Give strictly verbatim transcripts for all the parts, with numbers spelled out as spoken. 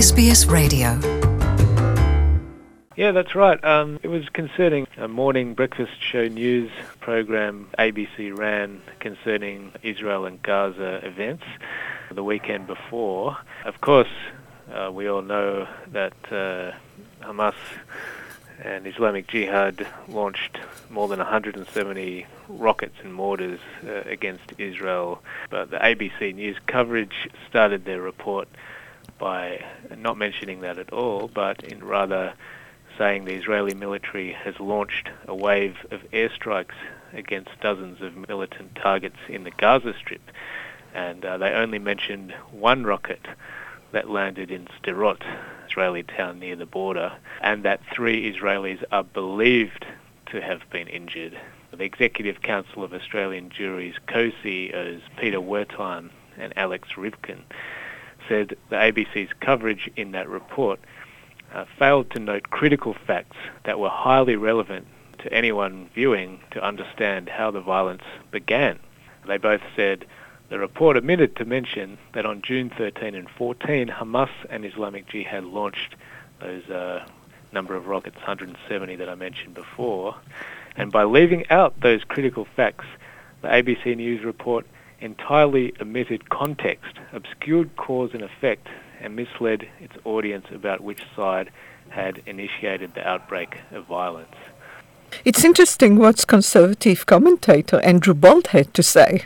S B S Radio. Yeah, that's right. Um, it was concerning a morning breakfast show news program A B C ran concerning Israel and Gaza events the weekend before. Of course, uh, we all know that uh, Hamas and Islamic Jihad launched more than one hundred seventy rockets and mortars uh, against Israel. But the A B C News coverage started their report by not mentioning that at all, but in rather saying the Israeli military has launched a wave of airstrikes against dozens of militant targets in the Gaza Strip. And uh, they only mentioned one rocket that landed in Sderot, Israeli town near the border, and that three Israelis are believed to have been injured. The Executive Council of Australian Jewry's co-C E Os, Peter Wertheim and Alex Rivkin, said the A B C's coverage in that report uh, failed to note critical facts that were highly relevant to anyone viewing to understand how the violence began. They both said the report omitted to mention that on June thirteenth and fourteenth, Hamas and Islamic Jihad launched those uh, number of rockets, one hundred seventy that I mentioned before. And by leaving out those critical facts, the A B C News report entirely omitted context, obscured cause and effect, and misled its audience about which side had initiated the outbreak of violence. It's interesting what Conservative commentator Andrew Bolt had to say.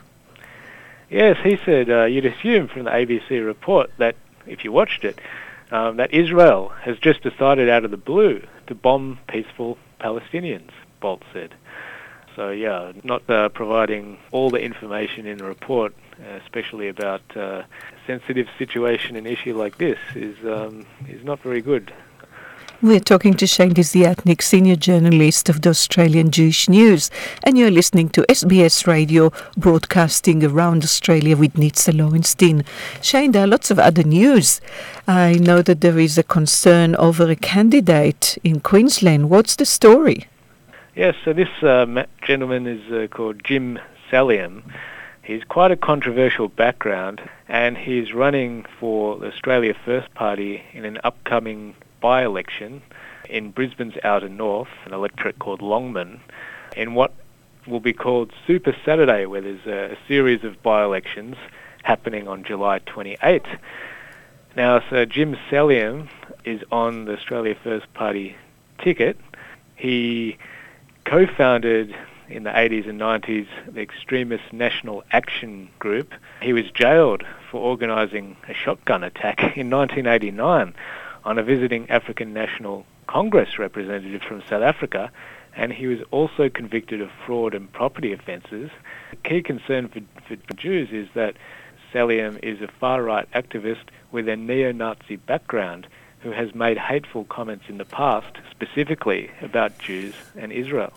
Yes, he said uh, you'd assume from the A B C report that, if you watched it, um, that Israel has just decided out of the blue to bomb peaceful Palestinians, Bolt said. So yeah, not uh, providing all the information in the report, uh, especially about uh, a sensitive situation and issue like this, is um, is not very good. We're talking to Shane Desiatnik, Senior Journalist of the Australian Jewish News, and you're listening to S B S Radio, broadcasting around Australia with Nitza Lowenstein. Shane, there are lots of other news. I know that there is a concern over a candidate in Queensland. What's the story? Yes, so this uh, gentleman is uh, called Jim Saliam. He's quite a controversial background, and he's running for the Australia First Party in an upcoming by-election in Brisbane's outer north, an electorate called Longman, in what will be called Super Saturday, where there's a, a series of by-elections happening on July twenty-eighth. Now, so Jim Saliam is on the Australia First Party ticket. He co-founded in the eighties and nineties the extremist National Action Group. He was jailed for organising a shotgun attack in nineteen eighty-nine on a visiting African National Congress representative from South Africa, and he was also convicted of fraud and property offences. The key concern for, for Jews is that Saliam is a far-right activist with a neo-Nazi background who has made hateful comments in the past, specifically about Jews and Israel.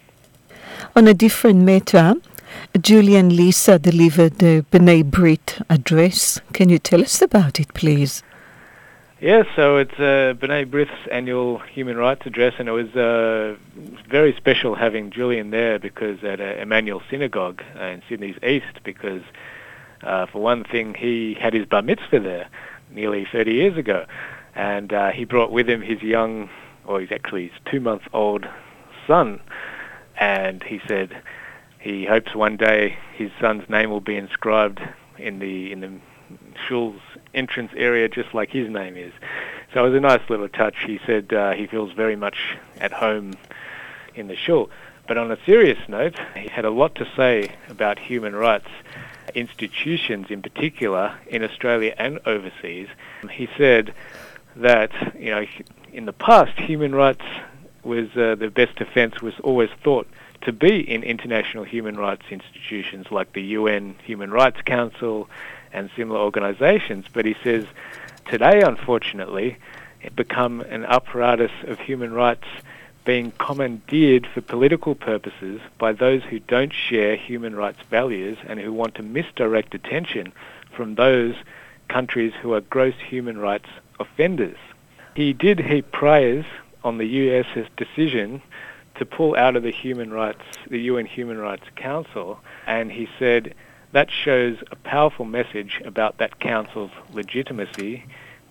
On a different matter, Julian Lisa delivered the B'nai Brit address. Can you tell us about it, please? Yes, so it's uh, B'nai Brit's annual human rights address, and it was uh, very special having Julian there because at uh, Emmanuel Synagogue uh, in Sydney's East, because uh, for one thing, he had his bar mitzvah there nearly thirty years ago, and uh, he brought with him his young, or he's actually his two-month-old son, and he said he hopes one day his son's name will be inscribed in the in the shul's entrance area just like his name is. So it was a nice little touch. He said uh, he feels very much at home in the shul. But on a serious note, he had a lot to say about human rights institutions in particular in Australia and overseas. He said that, you know, in the past, human rights was uh, the best defence was always thought to be in international human rights institutions like the U N Human Rights Council and similar organisations. But he says today, unfortunately, it's become an apparatus of human rights being commandeered for political purposes by those who don't share human rights values and who want to misdirect attention from those countries who are gross human rights offenders. He did heap praise on the U S's decision to pull out of the human rights, the U N Human Rights Council, and he said that shows a powerful message about that council's legitimacy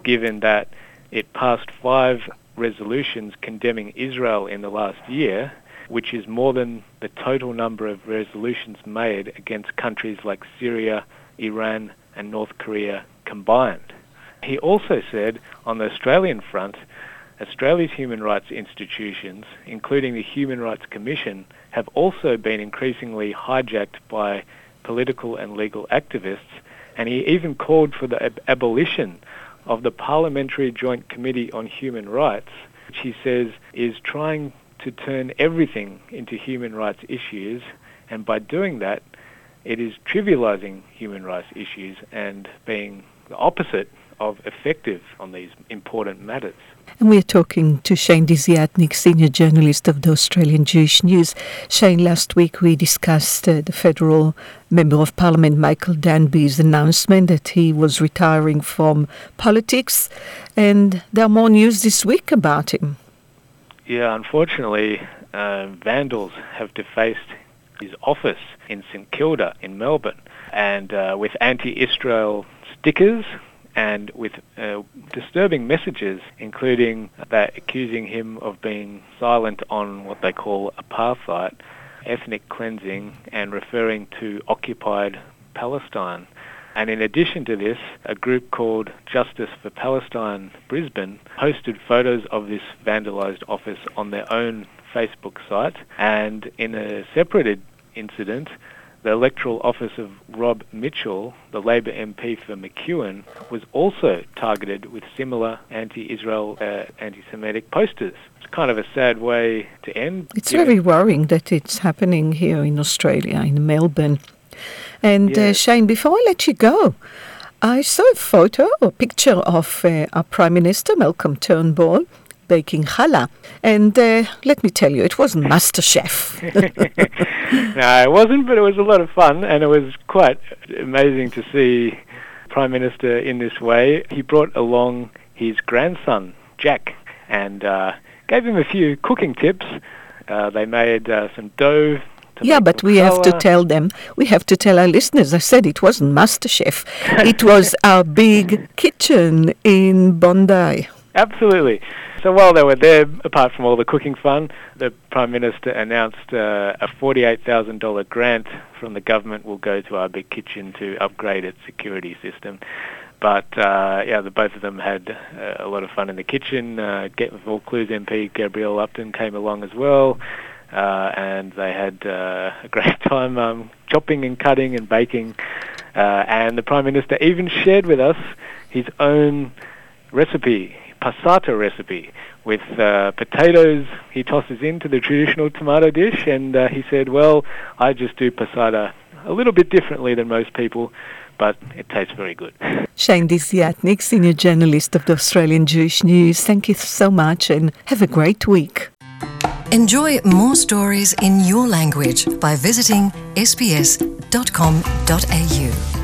given that it passed five resolutions condemning Israel in the last year, which is more than the total number of resolutions made against countries like Syria, Iran and North Korea combined. He also said on the Australian front, Australia's human rights institutions, including the Human Rights Commission, have also been increasingly hijacked by political and legal activists, and he even called for the ab- abolition of the Parliamentary Joint Committee on Human Rights, which he says is trying to turn everything into human rights issues, and by doing that, it is trivialising human rights issues and being the opposite of effective on these important matters. And we're talking to Shane Desiatnik, senior journalist of the Australian Jewish News. Shane, last week we discussed uh, the federal member of parliament Michael Danby's announcement that he was retiring from politics, and there are more news this week about him. Yeah, unfortunately, uh, vandals have defaced his office in St Kilda in Melbourne, and uh, with anti-Israel stickers and with uh, disturbing messages, including that accusing him of being silent on what they call apartheid, ethnic cleansing, and referring to occupied Palestine. And in addition to this, a group called Justice for Palestine Brisbane posted photos of this vandalised office on their own Facebook site, and in a separate incident, the electoral office of Rob Mitchell, the Labor M P for McEwen, was also targeted with similar anti-Israel, uh, anti-Semitic posters. It's kind of a sad way to end. It's very worrying that it's happening here in Australia, in Melbourne. And yeah. uh, Shane, before I let you go, I saw a photo or picture of uh, our Prime Minister, Malcolm Turnbull, baking challah. And uh, let me tell you, it wasn't MasterChef. No, it wasn't, but it was a lot of fun, and it was quite amazing to see Prime Minister in this way. He brought along his grandson, Jack, and uh, gave him a few cooking tips. Uh, they made uh, some dough. Yeah, but we have to tell them, we have to tell our listeners, I said it wasn't MasterChef. It was our big kitchen in Bondi. Absolutely. So while they were there, apart from all the cooking fun, the Prime Minister announced uh, a forty-eight thousand dollars grant from the government will go to our big kitchen to upgrade its security system. But, uh, yeah, the both of them had uh, a lot of fun in the kitchen. Uh, Vaucluse M P Gabrielle Upton came along as well, uh, and they had uh, a great time um, chopping and cutting and baking. Uh, and the Prime Minister even shared with us his own recipe, passata recipe, with uh, potatoes he tosses into the traditional tomato dish, and uh, he said, well, I just do passata a little bit differently than most people, but it tastes very good. Shane Desiatnik, senior journalist of the Australian Jewish News, thank you so much and have a great week. Enjoy more stories in your language by visiting s b s dot com dot a u.